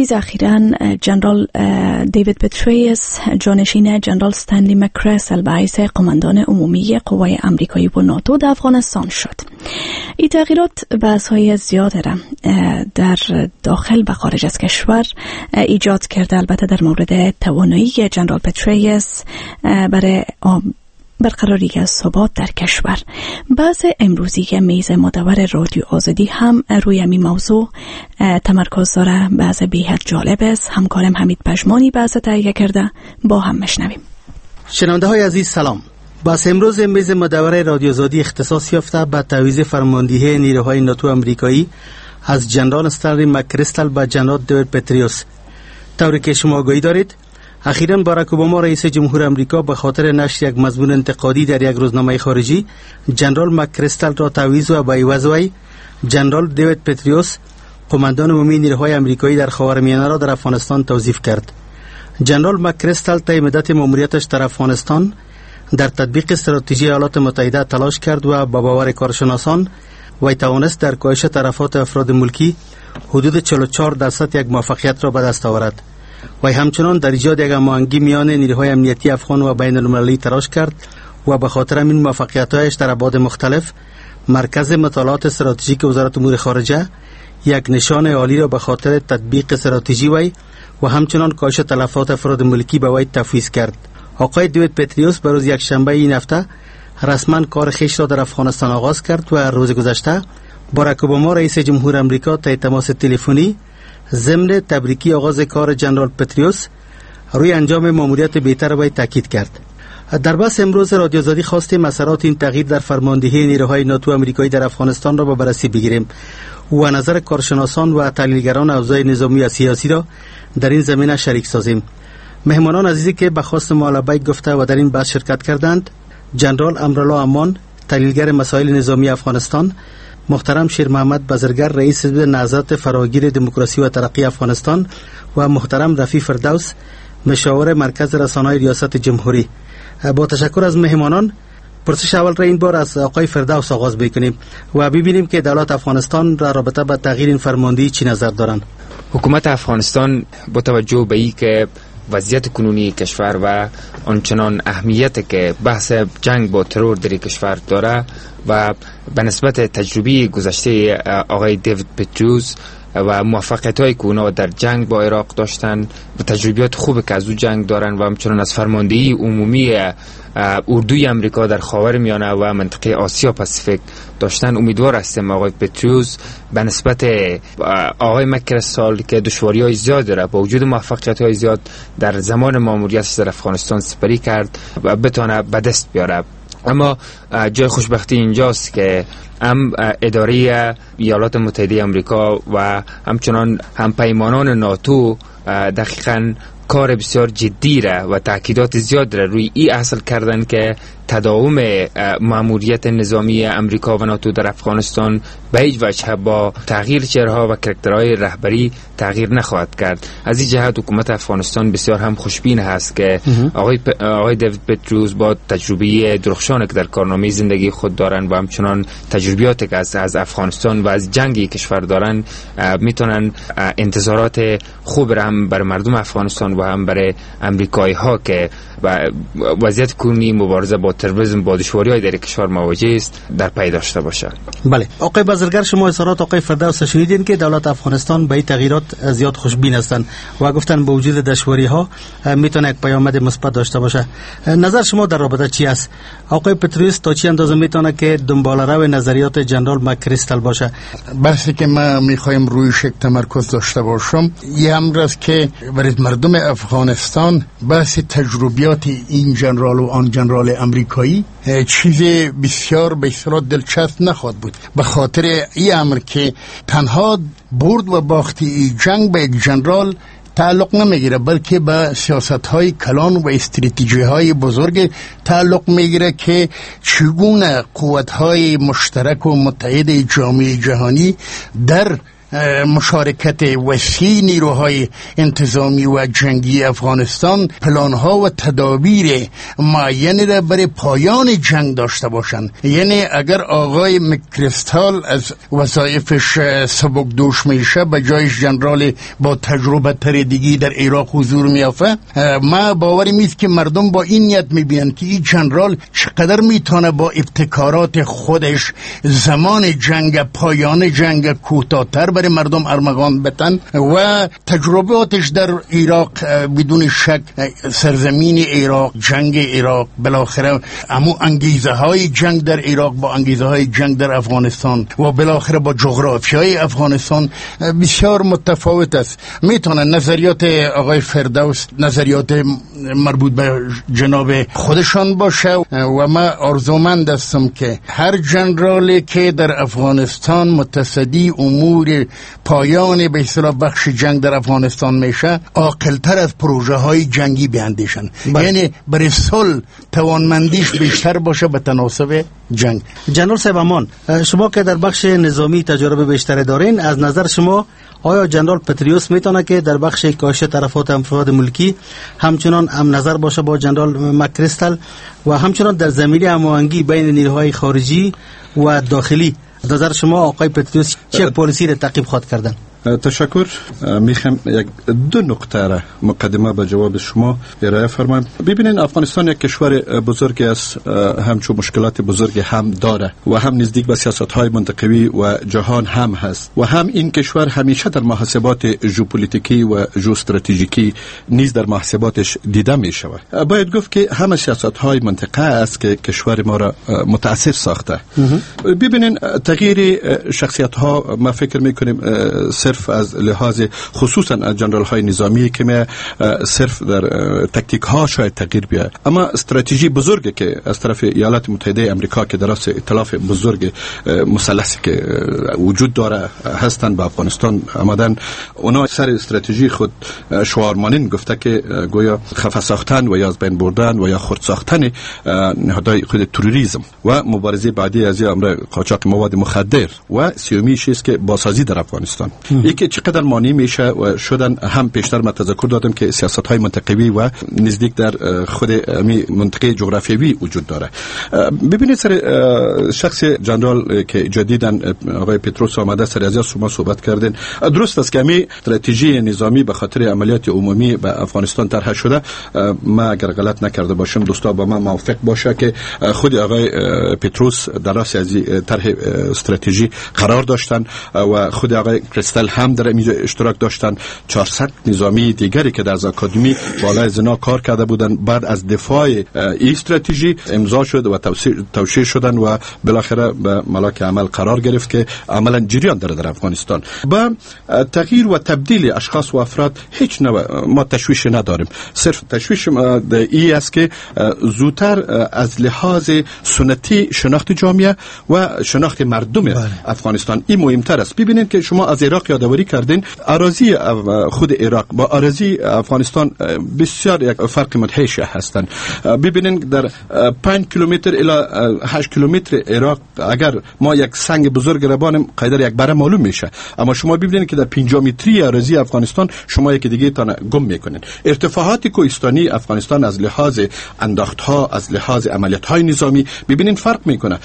عزیز، اخیراً جنرال دیوید پتریوس، جانشین جنرال استنلی مکرستل باعث قماندان عمومی قوای آمریکایی و ناتو در افغانستان شد. این تغییرات بحث‌های زیاد را در داخل و خارج از کشور ایجاد کرده، البته در مورد توانایی جنرال پتریوس برای برقراری از ثبات در کشور. بحث امروزی که میز مدور رادیو آزادی هم روی این موضوع تمرکز داره. بحث بی‌حد جالب است. همکارم حمید پژمانی بحث تهیه کرده، با هم میشنویم. شنونده های عزیز سلام. بحث امروز میز مدور رادیو آزادی اختصاص یافته به تعویض فرماندهی نیروهای ناتو آمریکایی از جنرال استنلی مکرستل به جنرال دیوید پتریوس. طوری که شما آگاهی دارید، اخیراً باراک اوباما رئیس جمهور آمریکا به خاطر نشر یک مضمون انتقادی در یک روزنامه خارجی جنرال مکرستل را تعویض و به عوض وی جنرال دیوید پتریوس، قماندان عمومی نیروهای آمریکایی در خاورمیانه را در افغانستان توظیف کرد. جنرال مکرستل طی مدت مأموریتش در افغانستان در تطبیق استراتژی ایالات متحده تلاش کرد و با باور کارشناسان وی توانست در کاهش تلفات افراد ملکی حدود 44% یک موفقیت را به دست آورد. و همچنان در ایجاد یک هماهنگی میان نیروهای امنیتی افغان و بین المللی تلاش کرد و به خاطر این موفقیت‌هایش در ابعاد مختلف مرکز مطالعات استراتژیک وزارت امور خارجه یک نشان عالی را به خاطر تطبیق استراتژی وی و همچنان کاهش تلفات افراد ملکی به وی تفویض کرد. آقای دیوید پتریوس به روز یکشنبه این هفته رسما کار خویش را در افغانستان آغاز کرد و روز گذشته باراک اوباما رئیس جمهور آمریکا طی تماس تلفنی ضمن تبریکی آغاز کار جنرال پتریوس روی انجام مأموریت بهتر وی تاکید کرد. در بحث امروز رادیو آزادی خواستیم اثرات این تغییر در فرماندهی نیروهای ناتو آمریکایی در افغانستان را به بررسی بگیریم و نظر کارشناسان و تحلیلگران اوضاع نظامی و سیاسی را در این زمینه شریک سازیم. مهمانان عزیزی که به خواست ما لبیک گفته و در این بحث شرکت کردند: جنرال امرالله امان، تحلیلگر مسائل نظامی افغانستان; محترم شیر محمد بزرگر، رئیس حزب نهضت فراگیر دموکراسی و ترقی افغانستان; و محترم رفیع فردوس، مشاور مرکز رسانه‌های ریاست جمهوری. با تشکر از مهمانان، پرسش اول را این بار از آقای فردوس آغاز بکنیم و ببینیم که دولت افغانستان را رابطه با تغییر این فرماندهی چی نظر دارند. حکومت افغانستان با توجه به اینکه وضعیت کنونی کشور و آنچنان اهمیت که بحث جنگ با ترور در کشور داره و به نسبت تجربه گذشته آقای دیوید پتریوس و موفقیت‌هایی که اونا در جنگ با عراق داشتن و تجربیات خوبی که از او جنگ دارن و همچنان از فرماندهی عمومی اردوی امریکا در خاورمیانه و منطقه آسیا پاسیفیک داشتن، امیدوار هستیم آقای پتریوس به نسبت آقای مکرستل که دشواری‌های زیاد داره با وجود موفقیت‌های زیاد در زمان مأموریتش در افغانستان سپری کرد و بتونه به دست بیاره. اما جای خوشبختی اینجاست که هم اداره ایالات متحده آمریکا و همچنان همپیمانان ناتو دقیقاً کار بسیار جدی را و تأکیدات زیاد را روی این اصل کردن که تداوم مأموریت نظامی امریکا و ناتو در افغانستان به هیچ وجه با تغییر چهره‌ها و کاراکترهای رهبری تغییر نخواهد کرد. از این جهت حکومت افغانستان بسیار هم خوشبین هست که آقای دیوید پتریوس با تجربه درخشانی که در کارنامه زندگی خود دارن و همچنان تجربیاتی که از افغانستان و از جنگی کشور دارن میتونن انتظارات خوب را هم بر مردم افغانستان و هم برای امریکایی ها که وضعیت کنونی مبارزه با تروریسم با دشواری‌های در کشور مواجه است در پی داشته باشه. بله آقای بزرگر، شما اظهارات آقای فردوس شنیدین که دولت افغانستان به این تغییرات زیاد خوشبین هستند و گفتن با وجود دشواری‌ها میتونه یک پیامد مثبت داشته باشه. نظر شما در رابطه چی است؟ آقای پتریوس تا چه اندازه میتونه که دنباله‌رو نظریات جنرال مکرستل باشه؟ بحثی که ما میخوایم رویش یک تمرکز داشته باشم یه امر است که برای مردم افغانستان بحث تجربیات این جنرال و آن جنرال امریکایی چیز بسیار به اصطلاح دلچسب نخواهد بود، به خاطر این امر که تنها برد و باخت این جنگ به یک جنرال تعلق نمیگیره، بلکه به سیاست‌های کلان و استراتژی‌های بزرگ تعلق میگیره که چگونه قوت‌های مشترک و متحد جامعه جهانی در مشارکت وسیع نیروهای انتظامی و جنگی افغانستان پلانها و تدابیر معینی را برای پایان جنگ داشته باشند. یعنی اگر آقای مکریستال از وظایفش سبکدوش میشه، به جایش جنرال با تجربه تر دیگی در عراق حضور میافه، ما باوری میست که مردم با این نیت میبینن که این جنرال چقدر میتونه با ابتکارات خودش زمان جنگ، پایان جنگ کوتاه‌تر برای مردم ارمغان بتن و تجرباتش در عراق بدون شک سرزمین عراق، جنگ عراق، بالاخره امو انگیزه های جنگ در عراق با انگیزه های جنگ در افغانستان و بالاخره با جغرافیای افغانستان بسیار متفاوت است. میتونه نظریات آقای فردوس نظریات مربوط به جناب خودشان باشه و ما آرزومند هستم که هر جنرالی که در افغانستان متصدی امور پایان به اصطلاح بخش جنگ در افغانستان میشه، عاقل‌تر از پروژه های جنگی بیاندیشن. یعنی برای صلح توانمندیش بیشتر باشه به تناسب جنگ. جنرال صاحب امان، شما که در بخش نظامی تجربه بیشتری دارین، از نظر شما آیا جنرال پتریوس میتونه که در بخش کاهش تلفات افراد ملکی همچنان هم نظر باشه با جنرال مکریستال و همچنان در زمینه هماهنگی بین نیروهای خارجی و داخلی، نظر شما آقای پتریوس چه پالیسی را تعقیب خواهد کردن؟ تشکر. میخوام یک دو نکته را مقدمه به جواب شما ارائه فرمایم. ببینید افغانستان یک کشور بزرگی است، همچون مشکلات بزرگی هم داره و هم نزدیک به سیاست‌های منطقوی و جهان هم هست و هم این کشور همیشه در محاسبات ژئوپلیتیکی و ژئواستراتژیکی نیز در محاسباتش دیده می شود. باید گفت که همه سیاست‌های منطقه است که کشور ما را متأثر ساخته. ببینید تغییر شخصیت‌ها ما فکر می‌کنیم صرف از لحاظ خصوصا از جنرال های نظامی که می صرف در تکتیک ها شاید تغییر بیاد، اما استراتژی بزرگی که از طرف ایالات متحده آمریکا که در راس ائتلاف بزرگ مثلثی که وجود داره هستند به افغانستان آمدن، اونا سر استراتژی خود شعارمانند گفته که گویا خفه ساختن و یا از بین بردن و یا خرد ساختن نهادهای خود تروریسم و مبارزه بعدی از امر قاچاق مواد مخدر و سیومیش است که بازسازی در افغانستان یکی چقدر مانی میشه و شدن هم پیشتر ما تذکر دادم که سیاست های منطقوی و نزدیک در خود منطقه جغرافیایی وجود داره. ببینید سر شخص جنرال که جدیداً آقای پتروس آمده سر از شما صحبت کردین، درست است که می استراتژی نظامی به خاطر عملیات عمومی به افغانستان طرح شده. ما اگر غلط نکرده باشم دوستا با من موافق باشه که خود آقای پتروس در راس از طرح استراتژی قرار داشتن و خود آقای کریستال هم در اینجا اشتراک داشتن. 400 نظامی دیگری که در اکادمی بالای زنا کار کرده بودن بعد از دفاع این استراتژی امضا شد و توشیح شدن و بالاخره به ملاک عمل قرار گرفت که عملا جریان داره در افغانستان. با تغییر و تبدیل اشخاص و افراد هیچ نوع ما تشویش نداریم، صرف تشویش این است که زودتر از لحاظ سنتی شناخت جامعه و شناخت مردم افغانستان این مهمتر است. ببینید که شما از عراق یادآوری کردین، اراضی خود عراق با اراضی افغانستان بسیار یک فرق مدهش هستند. ببینید در 5 کیلومتر الی 8 کیلومتر عراق اگر ما یک سنگ بزرگ ربانیم قدر یک بره معلوم میشه، اما شما ببینید که در 50 متری اراضی افغانستان شما یک دیگه تان گم میکنین. ارتفاعات کوهستانی افغانستان از لحاظ انداختها، از لحاظ عملیات‌های نظامی ببینید فرق میکنه.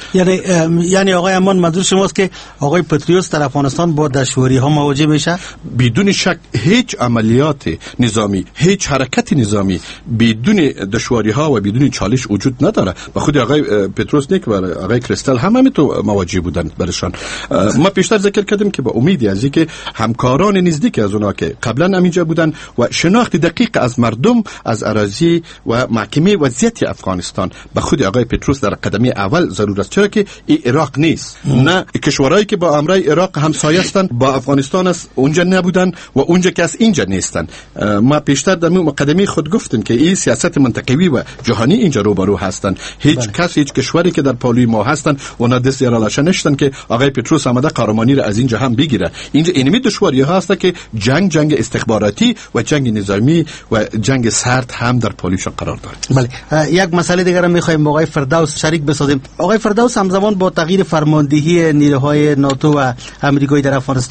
یعنی آقای امان منظور شماست که آقای پتریوس در افغانستان با دشواری ها مواجه میشه؟ بدون شک هیچ عملیات نظامی، هیچ حرکت نظامی بدون دشواری ها و بدون چالش وجود نداره. و خود آقای پتروس نیک و آقای کریستال هم همینطور مواجه بودن برشان. ما پیشتر ذکر کردیم که با امیدی از اینکه همکاران نزدیک از اونا که قبلا همینجا بودن و شناخت دقیق از مردم، از اراضی و محکمه وضعیت افغانستان به خود آقای پتروس در قدمی اول ضرورت است، چرا که این عراق نیست. نه کشورهایی که با امرای عراق همسایه هستند با افغانستان است اونجا نبودن و اونجا که از اینجا نیستن. ما پیشتر در مقدمه خود گفتیم که این سیاست منطقوی و جهانی اینجا روبرو هستن. هیچ کس، هیچ کشوری که در پالوی ما هستن اونا دست یارالش نشتن که آقای پتروس آمده قهرمانی را از اینجا هم بگیره. اینجا اینمی دشواری ها هست که جنگ استخباراتی و جنگ نظامی و جنگ سرد هم در پالویش قرار داره. بله، یک مسئله دیگر هم می‌خوایم با آقای فردوس شریک بسازیم. آقای فردوس همزمان با تغییر فرماندهی نیروهای ناتو و امریکایی در افغانستان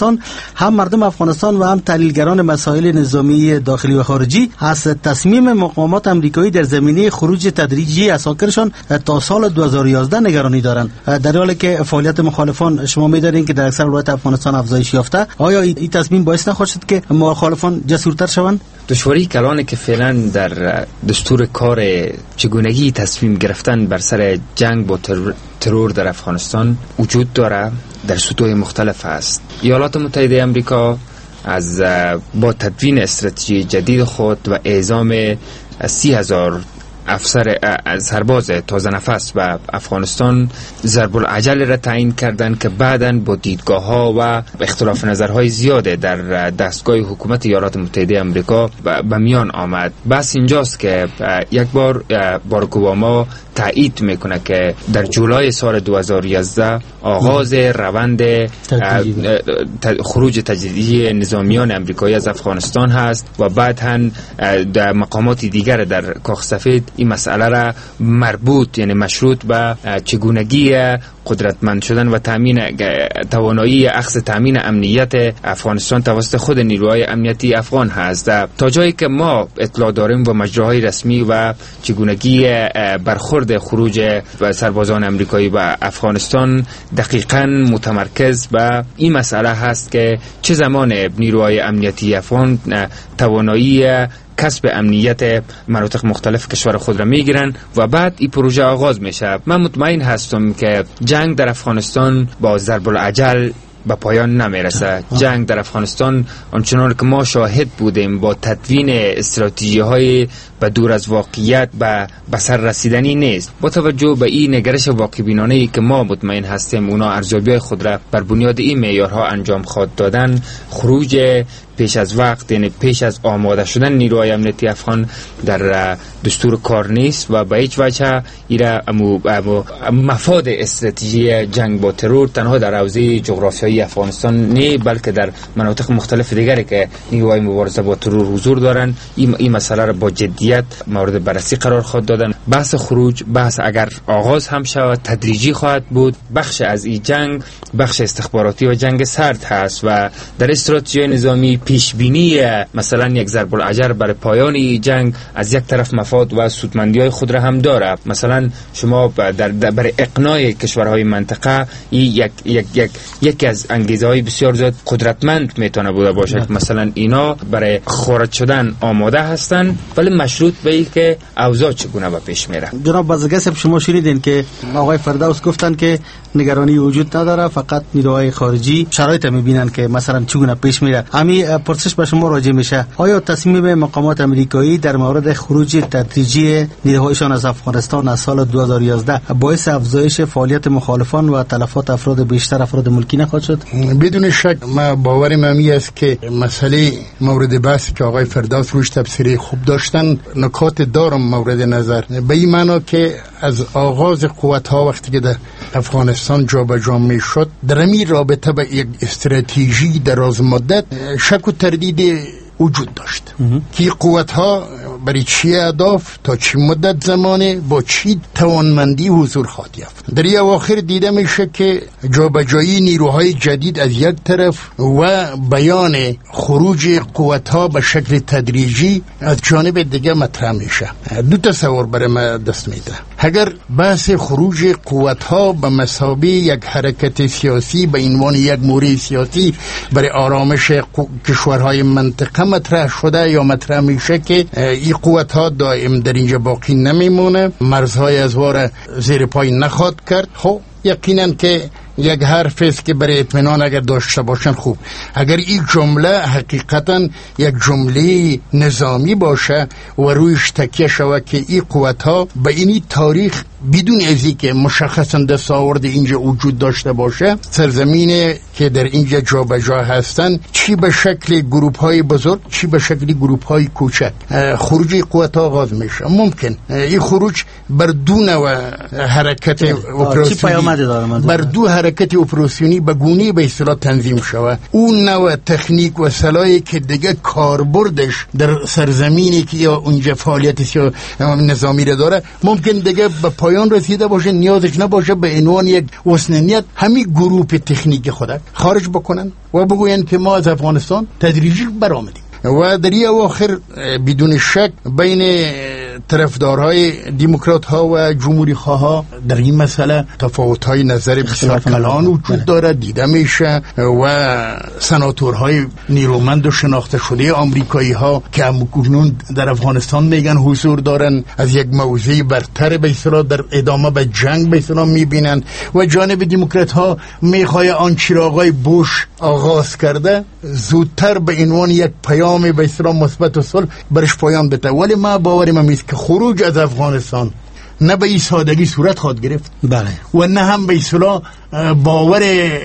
هم مردم افغانستان و هم تحلیلگران مسائل نظامی داخلی و خارجی از تصمیم مقامات امریکایی در زمینه خروج تدریجی اساکرشان تا سال 2011 نگرانی دارند، در حالی که فعالیت مخالفان شما می‌دانید که در اکثر ولایات افغانستان افزایش یافته. آیا این تصمیم باعث نخواهد شد که مخالفان جسورتر شوند؟ دشواری کلانی که فعلا در دستور کار چگونگی تصمیم گرفتن بر سر جنگ با ترور در افغانستان وجود داره، در سطوح مختلف است. ایالات متحده آمریکا با تدوین استراتژی جدید خود و اعزام 30,000 سرباز تازه نفس و افغانستان ضرب العجل را تعیین کردند که بعداً با دیدگاه‌ها و اختلاف نظرهای زیاده در دستگاه حکومت ایالات متحده آمریکا به میان آمد. بس اینجاست که یک بار باراک اوباما تایید میکنه که در جولای سال 2011 آغاز روند خروج تدریجی نظامیان آمریکایی از افغانستان هست و بعد هم در مقامات دیگر در کاخ سفید این مسئله را مربوط یعنی مشروط به چگونگی قدرتمند شدن و توانایی اخذ تامین امنیت افغانستان توسط خود نیروهای امنیتی افغان هست. تا جایی که ما اطلاع داریم و مجراهای رسمی و چگونگی برخورد خروج سربازان امریکایی و افغانستان دقیقاً متمرکز به این مسئله هست که چه زمان نیروهای امنیتی افغان توانایی کسب امنیت مناطق مختلف کشور خود را میگیرن و بعد این پروژه آغاز میشه. من مطمئن هستم که جنگ در افغانستان با ضرب العجل به پایان نمیرسه. جنگ در افغانستان آنچنان که ما شاهد بودیم با تدوین استراتژی های به دور از واقعیت به سر رسیدنی نیست. با توجه به این نگرش واقع بینانه‌ای که ما مطمئن هستیم اونا ارزیابی خود را بر بنیاد این معیارها انجام خواهد دادن، خروج پیش از وقت یعنی پیش از آماده شدن نیروهای امنیتی افغان در دستور کار نیست و به هیچ وجه ایرا مفاد استراتژی جنگ با ترور تنها در حوزه جغرافیایی افغانستان نه بلکه در مناطق مختلف دیگری که نیروهای مبارزه با ترور حضور دارند این مسئله را با جدیت مورد بررسی قرار خواهد دادن. بحث خروج اگر آغاز هم شود تدریجی خواهد بود. بخش از این جنگ بخش استخباراتی و جنگ سرد هست و در استراتژی نظامی پیش بینی مثلا یک ضرب العجل برای پایان این جنگ از یک طرف مفاد و سودمندی‌های خود را هم داره. مثلا شما برای اقناع کشورهای منطقه یکی از انگیزه‌های بسیار زیاد قدرتمند میتونه بوده باشد. مثلا اینا برای خارج شدن آماده هستند ولی مشروط به این که اوضاع چگونه به پیش میره. جناب بازرگان صاحب شما شنیدین که آقای فردوس گفتن که نگرانی وجود نداره، فقط نیروهای خارجی شرایط میبینن که مثلا چگونه پیش میره. همین پرسش به شما راجع میشه، آیا تصمیم مقامات امریکایی در مورد خروج تدریجی نیروهایشان از افغانستان از سال 2011 باعث افزایش فعالیت مخالفان و تلفات افراد ملکی نخواهد شد؟ بدون شک ما باورم همی است که مسئله مورد بحث که آقای فردوس روش تفسیری خوب داشتن نکات دارم مورد نظر، به این معنا که از آغاز قوت ها وقتی که در افغانستان جابجا می شد در این رابطه به یک استراتژی دراز مدت شک و تردید وجود داشت که قوت ها برای چی اهداف تا چی مدت زمانه با چی توانمندی حضور خواهد یافت. در این اواخر دیده میشه که جابجایی نیروهای جدید از یک طرف و بیان خروج قوت ها به شکل تدریجی از جانب دیگه مطرح میشه. دو تصور برای ما دست میده. اگر بحث خروج قوت ها به مثابه یک حرکت سیاسی به عنوان یک مورد سیاسی برای آرامش کشورهای منطقه مطرح شده یا مطرح میشه که این قوت ها دائم در اینجا باقی نمیمونه، مرزهای ازوار زیر پای نخواد کرد، خب یقینا که یک حرف است که برای اطمینان اگر داشته باشن خوب. اگر این جمله حقیقتا یک جمله نظامی باشه و رویش تکیه شود که این قوت ها به اینی تاریخ بدون ازی که مشخصا دستاورد اینجا وجود داشته باشه سرزمینی که در اینجا جابجا هستن چی به شکل گروپ های بزرگ چی به شکل گروپ های کوچک خروج قوت ها آغاز میشه. ممکن این خروج بر دو نوع حرکت اپراسیونی بر دو حرکت اپراسیونی به گونه‌ای به اصطلاح تنظیم شود. اون نوع تکنیک و سلاحی که دیگه کاربردش در سرزمینی که یا اونجا فعالیت نظامی را داره ممکن دیگه به پایان رسیده باشه، نیازش نباشه به عنوان یک وسنیت همین گروه تکنیک خود خارج بکنن و بگوین که ما از افغانستان تدریجی برآمدیم. و در این اواخر بدون شک بین طرفدارهای دموکرات ها و جمهوری خواه ها در این مسئله تفاوت های نظر بسیار کلان وجود داره، دیده میشه و سناتورهای نیرومند و شناخته شده آمریکایی ها که همکنون در افغانستان میگن حضور دارن از یک موضوع برتر به اصطلاح در ادامه به جنگ به اصطلاح میبینن و جانب دموکرات ها میخواد آن چراغای بوش آغاز کرده زودتر به عنوان یک پیام به اصطلاح مثبت و صلح برش پایان بده. ولی ما باورم است که خروج از افغانستان نه به این سادگی صورت خواهد گرفت، بله، و نه هم به اصطلاح باور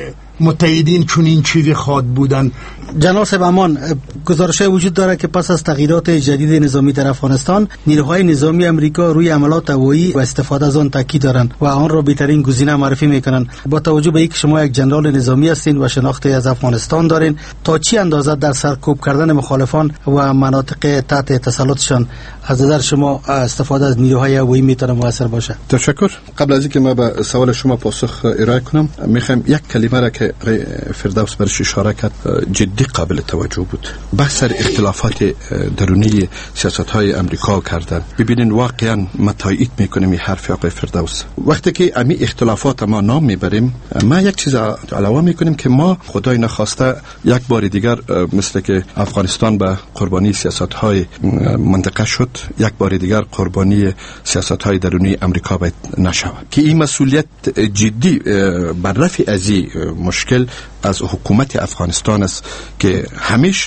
متحدین چون این چیزی خواد بودن. جناب صاحب امان، گزارش وجود داره که پس از تغییرات جدید نظامی در افغانستان نیروهای نظامی امریکا روی عملات هوایی و استفاده از آن تاکید دارند و آن را بهترین گزینه معرفی میکنند. با توجه به اینکه شما یک جنرال نظامی هستین و شناختی از افغانستان دارین، تا چی اندازه در سرکوب کردن مخالفان و مناطق تحت تسلطشان از نظر شما استفاده از نیروهای هوایی میتونه موثر باشه؟ تشکر. قبل از اینکه ما به سوال شما پاسخ ارائه کنم، میخوام یک کلمه را که فردوس برش اشاره کرد جدی قابل توجه بود. بحث اختلافات درونی سیاست‌های امریکا کردن. ببینین واقعا ما تایید میکنیم این حرف آقای فردوس. وقتی که امی اختلافات ما نام میبریم، ما یک چیز علاوه میکنیم که ما خدای نخواسته یک بار دیگر مثل که افغانستان به قربانی سیاست‌های منطقه شد، یک بار دیگر قربانی سیاست‌های درونی امریکا باید نشود که این مسئولیت جدی بر رفع از این مشکل از حکومت افغانستان است که همیشه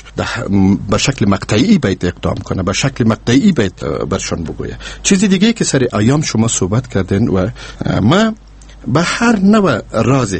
به شکل مقطعی باید اقدام کنه، به شکل مقطعی باید برشان بگویه. چیزی دیگه که سر ایام شما صحبت کردین و ما به هر نوع راز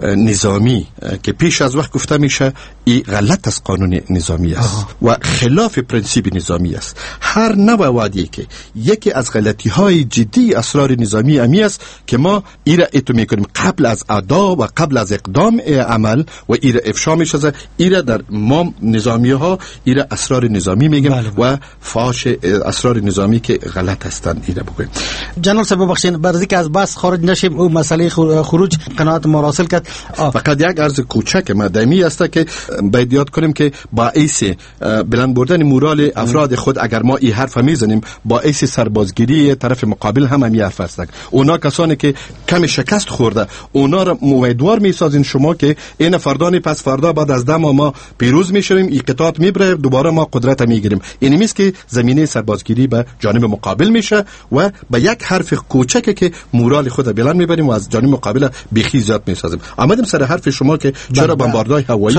نظامی که پیش از وقت گفته میشه این غلط از قانون نظامی است و خلاف پرنسیب نظامی است. هر نوع وادی که یکی از غلطی های جدی اسرار نظامی امی است که ما ایره اتو میکنیم قبل از ادا و قبل از اقدام عمل و ایره افشا میشه، ایره در ما نظامی ها ایره اسرار نظامی میگیم و فاش اسرار نظامی که غلط هستند ایره بگویم. جناب صاحب ببخشید برای که از بحث خارج نشیم، او مسئله خروج قناعت ما حاصل کرد. فقط یک عرض کوچک مدمی است که باید یاد کنیم که باعث بلند بردن مورال افراد خود اگر ما این حرف میزنیم باعث سربازگیری طرف مقابل هم این حرف است. اونا کسانی که کم شکست خورده اونا را امیدوار میسازین شما که این فردان پس فردا بعد از دم ما پیروز میشویم، این قطعات میبره دوباره ما قدرت میگیریم. این میست که زمینه سربازگیری به جانب مقابل میشه و به یک حرف کوچکی که مورال خود بلند میبریم و از جانب مقابل بیخی زیاد میسازیم. آمدیم سر حرف شما که چرا بمباردهای هوایی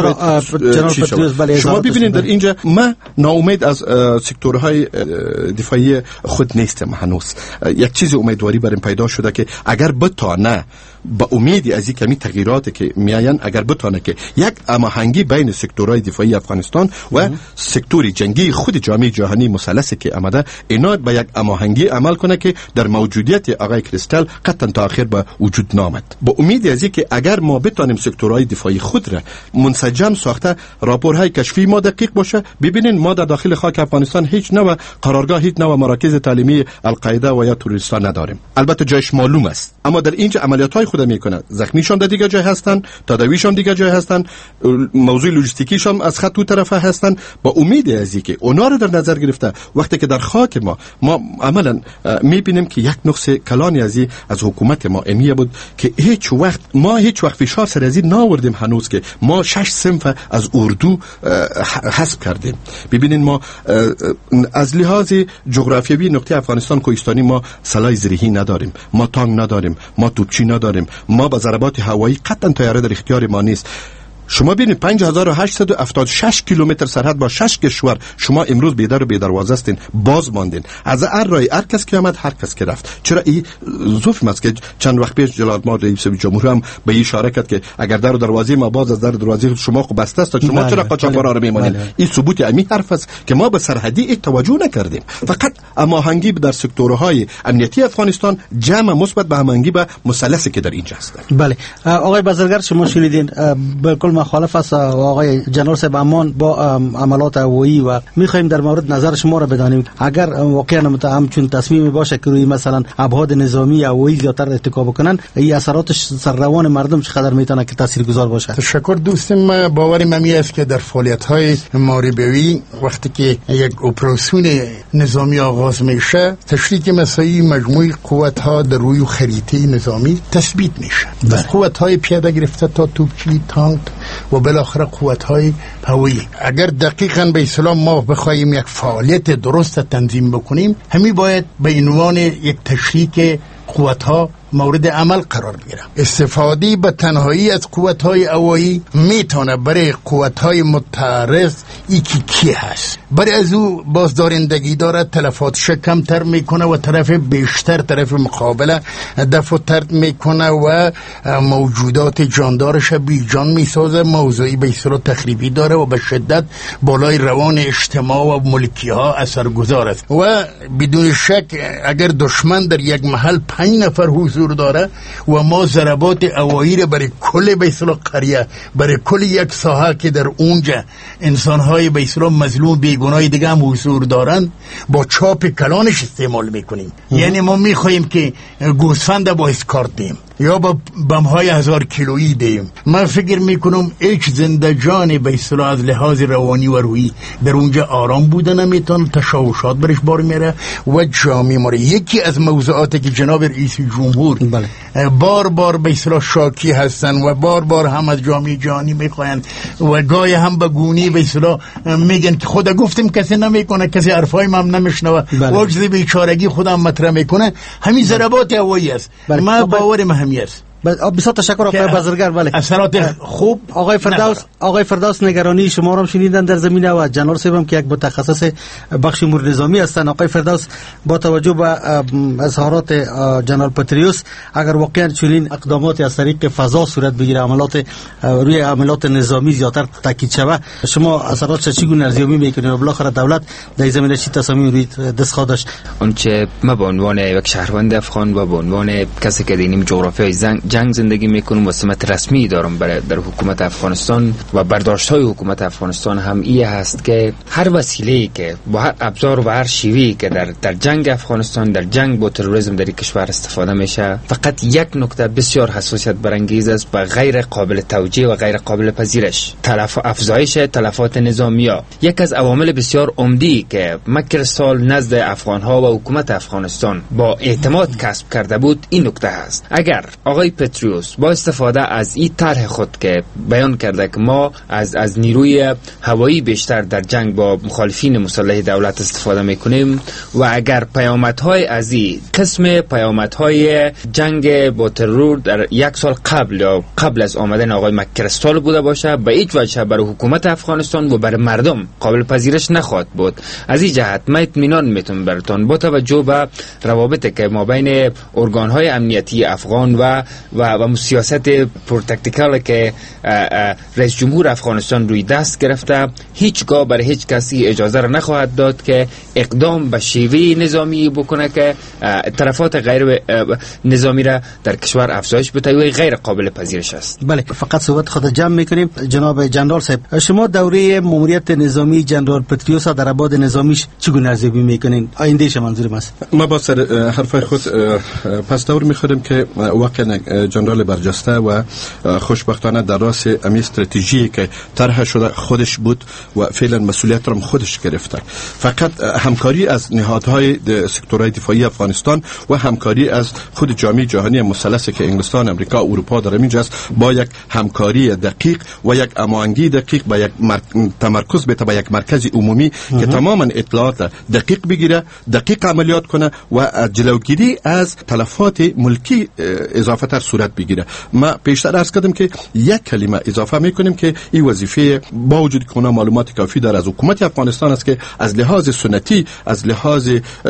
شما ببینید در اینجا ما ناامید از سکتورهای دفاعی خود نیستیم. هنوز یک چیز امیدواری برام پیدا شده که اگر بتانه با امیدی از این کمی تغییراتی که میاین اگر بتانه که یک هماهنگی بین سکتورهای دفاعی افغانستان و سکتور جنگی خود جامعه جهانی مثلثی که آمده اینا به یک هماهنگی عمل کنه که در موجودیت آقای کریستال قطعا تا آخر به وجود نامد. با امیدی از که اگر ما بتانیم سکتورهای دفاعی خود را منسجم ساخته، راپورهای کشفی ما دقیق باشه، ببینین ما در داخل خاک افغانستان هیچ نوع قرارگاه، هیچ نوع مراکز تعلیمی القاعده و یا تروریستان نداریم. البته جایش معلوم است، اما در اینجا عملیات‌های خود میکنه، زخمیشان در دیگه جای هستن، تداویشان دیگه جای هستن، موضوع لوجستیکیشان از خط دو طرفه هستن. با امید از اینکه اونا رو در نظر گرفته وقتی که در خاک ما عملا میبینیم که یک نقص کلانی از حکومت ما امیه بود که هیچ وقت فشار سر از این ناوردیم هنوز که ما 6 صنف از اردو حذف کردیم. ببینین ما از لحاظ جغرافیایی نقطه افغانستان کوهستانی ما سلاح زرهی نداریم، ما تانک نداریم، ما توپچی نداریم، ما با ضربات هوایی قطعا طیاره در اختیار ما نیست. شما ببینید 5876 کیلومتر سرحد با 6 کشور شما امروز بیدر و بی‌دروازه هستین، باز ماندین. از هر رای هر کس که آمد هر کس که رفت. چرا این ظلم است که چند وقت پیش جلال‌آباد رئیس جمهور هم به این اشاره کرد که اگر در دروازه ما باز از در دروازه شما خو بسته است، شما چرا قاچاقبرا رو میمانید؟ این ثبوت امی حرف است که ما به سرحدی توجه نکردیم. فقط هماهنگی در سکتورهای امنیتی افغانستان جمع مثبت به هماهنگی به مثلثی که در اینجا است. بله آقای بازرگان شما شنیدین، بالکل کمال مخالف است آقای جنرال صاحب امان با عملات هوایی و میخوایم در مورد نظر شما را بدانیم اگر واقعا همچون تصمیم باشه که روی مثلا ابعاد نظامی هوایی زیاتر ارتکاب کنن این اثراتش سر روان مردم چقدر میتونه که تاثیرگذار باشه؟ تشکر دوستم. باورم همی است که در فعالیت‌های محاربه‌ای وقتی که یک اپراسیون نظامی آغاز میشه تشریک مساعی مجموعی قوت‌ها در روی خریطه نظامی تثبیت میشه. قوت‌های پیاده گرفته تا توپچی، تانک و بالاخره قوت‌های هوایی. اگر دقیقاً به اصطلاح ما بخوایم یک فعالیت درست تنظیم بکنیم همی باید به عنوان یک تشریک قوت‌ها مورد عمل قرار بگیره. استفاده به تنهایی از قوت‌های هوایی میتونه برای قوت‌های متعارض کی هست برای از او بازدارندگی داره، تلفاتش کمتر میکنه و طرف بیشتر طرف مقابله دفع ترد میکنه و موجودات جاندارش بی جان میسازه. موضوعی به اصطلاح تخریبی داره و به شدت بالای روان اجتماع و ملکی ها اثرگذار است و بدون شک اگر دشمن در یک محل 5 نفر حضور داره و ما ضربات هوایی را برای کل به اصطلاح قریه، برای کل یک ساحه که در اونجا انسان‌های به اصطلاح مظلوم بیگناه دیگه هم حضور دارن با چاپ کلانش استعمال میکنیم. یعنی ما میخوایم که گوسفند با اسکارت دیم یا با بم‌های 1000 کیلویی دیم. من فکر میکنم هیچ زنده جان به اصطلاح از لحاظ روانی و روحی در اونجا آرام بودن نمیتونه، تشوشات برش بار میره و جا میماره. یکی از موضوعاتی که جناب رئیس جمهور بار بار به اصطلاح شاکی هستن و بار بار هم از جامعه جهانی میخواین و گاهی هم به گونی به اصطلاح میگن که خدا گفتم کسی نمیکنه، کسی حرفای من نمیشنوه، عجز بیچارگی خودم مطرح میکنه. همین ضربات هوایی است. من باورم همین است. بسیار تشکر آقای بازرگان. بله اثرات خوب. آقای فردوس نگرانی شما را شنیدن در زمینه و جنرال صاحب که یک متخصص بخش امور نظامی هستند. آقای فردوس با توجه به اظهارات جنرال پتریوس اگر واقعا چنین اقدامات از طریق فضا صورت بگیره، عملات روی عملات نظامی زیاتر تاکید شود، شما اثرات چگونه ارزیابی میکنید و بالاخره دولت در زمینه چی تصمیم روی دست خواهد داشت؟ آنچه ما به عنوان یک شهروند افغان و به عنوان کسی که در جغرافیای جنگ زندگی میکنم و سمت رسمی دارم در حکومت افغانستان و برداشت‌های حکومت افغانستان هم این هست که هر وسیله‌ای که با هر ابزار و هر شیوهی که در جنگ افغانستان، در جنگ با تروریسم در کشور استفاده میشه، فقط یک نکته بسیار حساسیت برانگیز است و غیر قابل توجیه و غیر قابل پذیرش: افزایش تلفات نظامی‌ها. یک از عوامل بسیار عمده‌ای که مکرستال نزد افغان‌ها و حکومت افغانستان با اعتماد کسب کرده بود این نکته است: اگر آقای پتریوس با استفاده از این طرح خود که بیان کرده که ما از نیروی هوایی بیشتر در جنگ با مخالفین مسلح دولت استفاده میکنیم و اگر پیامدهای از این قسم پیامدهای جنگ با ترور در 1 سال قبل یا قبل از آمدن آقای مکرستال بوده باشه، به هیچ وجه برای حکومت افغانستان و برای مردم قابل پذیرش نخواهد بود. از این جهت من اطمینان میتونم براتون با توجه به روابطی که ما بین ارگان‌های امنیتی افغان و سیاست پروتکتیکال که رئیس جمهور افغانستان روی دست گرفته، هیچگاه برای هیچ کسی اجازه را نخواهد داد که اقدام به شیوه نظامی بکنه که طرفات غیر نظامی را در کشور افزایش بده و غیر قابل پذیرش است. بله، فقط صحبت خود جمع میکنیم. جناب جنرال صاحب، شما دوره ماموریت نظامی جنرال پتریوس در ابعاد نظامیش چگونه ارزیابی میکنین؟ آینده شما منظورم است. ما با سر حرفای خود پس دور میخوریم که واقعا جنرال برجسته و خوشبختانه در راس امی استراتژی که طرح شده خودش بود و فعلا مسئولیت را خودش گرفته. فقط همکاری از نهادهای سکتورهای دفاعی افغانستان و همکاری از خود جامعه جهانی مثلثی که انگلستان، امریکا، اروپا در اینجاست با یک همکاری دقیق و یک هماهنگی دقیق با یک تمرکز به یک مرکز عمومی که تماما اطلاعات دقیق بگیره، دقیق عملیات کنه و جلوگیری از تلفات ملکی اضافه تر صورت بگیره. ما پیشتر عرض کردم که یک کلمه اضافه میکنیم که این وظیفه با وجود که اونا معلومات کافی داره از حکومت افغانستان است که از لحاظ سنتی، از لحاظ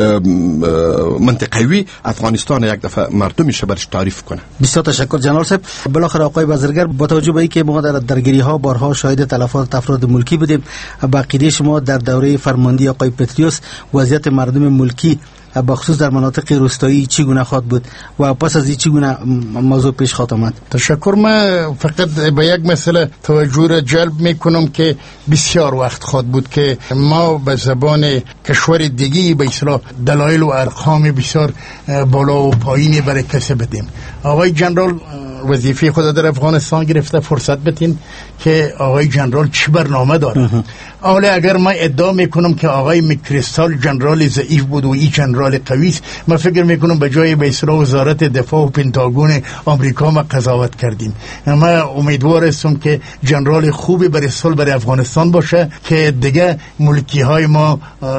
منطقوی افغانستان یک دفعه مردمش برش تعریف کنه. بسیار تشکر جنرال صاحب. بالاخره آقای بازرگان، با توجه به اینکه ما در درگیری ها بارها شاهد تلفات افراد ملکی بودیم، با عقیده شما در دوره فرماندهی آقای پتریوس وضعیت مردم ملکی بخصوص در مناطق روستایی چگونه خواهد بود و پس از این چگونه موضوع پیش خواهد آمد؟ تشکر. من فقط به یک مسئله توجه را جلب میکنم که بسیار وقت خواهد بود که ما به زبان کشور دیگی به اصطلاح دلایل و ارقام بسیار بالا و پایینی برای کسی بدیم. آقای جنرال وظیفه خود در افغانستان گرفته، فرصت بتین که آقای جنرال چی برنامه داره. حالا اگر من ادعا میکنم که آقای مکریستال جنرال ضعیف بود و این جنرال قوی است، من فکر میکنم به جای به اصطلاح وزارت دفاع و پنتاگون آمریکا ما قضاوت کردیم. من امیدوار هستم که جنرال خوبی برای صلح برای افغانستان باشه که دیگه ملکی های ما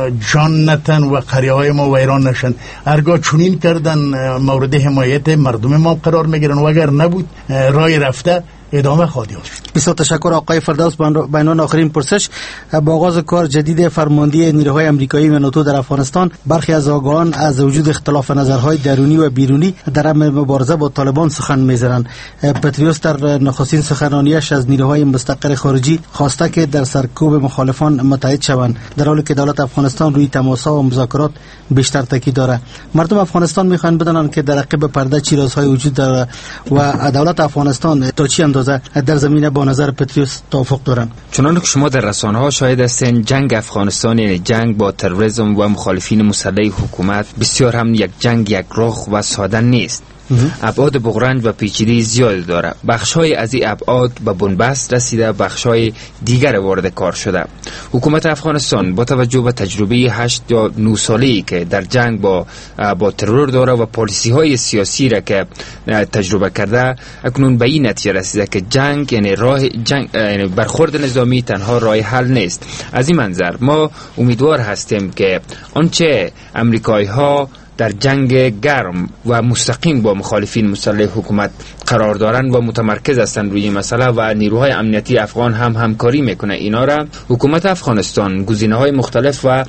جان نتن و قریه های ما ویران نشن. هرگاه چنین کردن مورد حمایت مردم ما قرار میگیرن و اگر نبود رای رفته ادامه خواهد یافت. بسیار تشکر آقای فردوس. به عنوان آخرین پرسش، با آغاز کار جدید فرماندهی نیروهای آمریکایی و ناتو در افغانستان، برخی از آگاهان از وجود اختلاف نظرهای درونی و بیرونی در مبارزه با طالبان سخن می‌زنند. پتریوس در نخستین سخنرانیش از نیروهای مستقر خارجی خواسته که در سرکوب مخالفان متحد شوند، در حالی که دولت افغانستان روی تماس‌ها و مذاکرات بیشتر تاکید دارد. مردم افغانستان می‌خواهند بدانند که در عقب پرده چه رازهای وجود دارد و دولت افغانستان تا چه اندازه در زمینه با نظر پتریوس توافق دارند. چنانکه که شما در رسانه‌ها شاهد هستین، جنگ افغانستان یعنی جنگ با تروریسم و مخالفین مسلح حکومت بسیار هم یک جنگ یک راه و ساده نیست. ابعاد بغرنج و پیچیده زیاد داره. بخش‌های از این ابعاد به بنبست رسیده، بخش‌های دیگر وارد کار شده. حکومت افغانستان با توجه به تجربه 8 یا 9 ساله‌ای که در جنگ با ترور داره و پالیسی‌های سیاسی را که تجربه کرده، اکنون به این نتیجه رسیده که جنگ یعنی یعنی برخورد نظامی تنها راه حل نیست. از این منظر ما امیدوار هستیم که آنچه امریکایی‌ها در جنگ گرم و مستقیم با مخالفین مسلح حکومت قرار دارند و متمرکز هستند روی این مسئله و نیروهای امنیتی افغان هم همکاری میکنه، اینا را حکومت افغانستان گزینه‌های مختلف و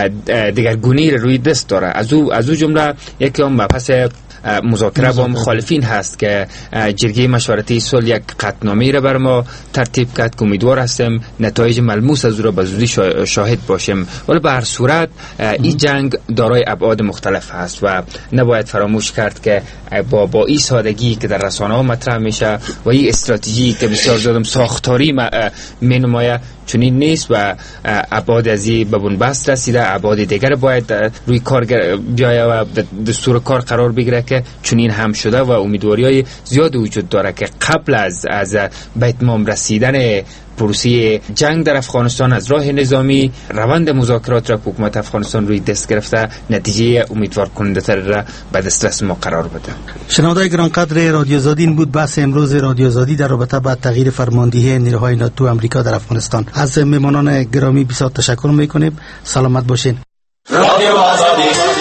دگرگونی روی دست داره. از او جمله یکی هم مبحث مذاکره با مخالفین هست که جرگه مشورتی صلح یک قطعنامه را بر ما ترتیب کرد که امیدوار هستیم نتایج ملموس از او را به زودی شاهد باشیم. ولی به هر صورت این جنگ دارای ابعاد مختلف هست و نباید فراموش کرد که با این سادگی که در رسانه‌ها مطرح میشه و این استراتژی که بسیار زیاد ساختاری مینماید چنین نیست و ابعاد ازی به بنبست رسیده. ابعاد دیگر باید روی کار بیایه و دستور کار قرار بگیره که چنین هم شده و امیدواری‌های زیاد وجود داره که قبل از به اتمام رسیدن پروسه جنگ در افغانستان از راه نظامی، روند مذاکرات را حکومت افغانستان روی دست گرفته نتیجه امیدوار کننده تر را به دسترس ما قرار بده. شنوندگان گرانقدر رادیو زادی، این بود بحث امروز رادیو زادی در رابطه با تغییر فرماندهی نیروهای ناتو آمریکا در افغانستان. از مهمانان گرامی بسیار تشکر میکنیم. سلامت باشین. رادیو آزادی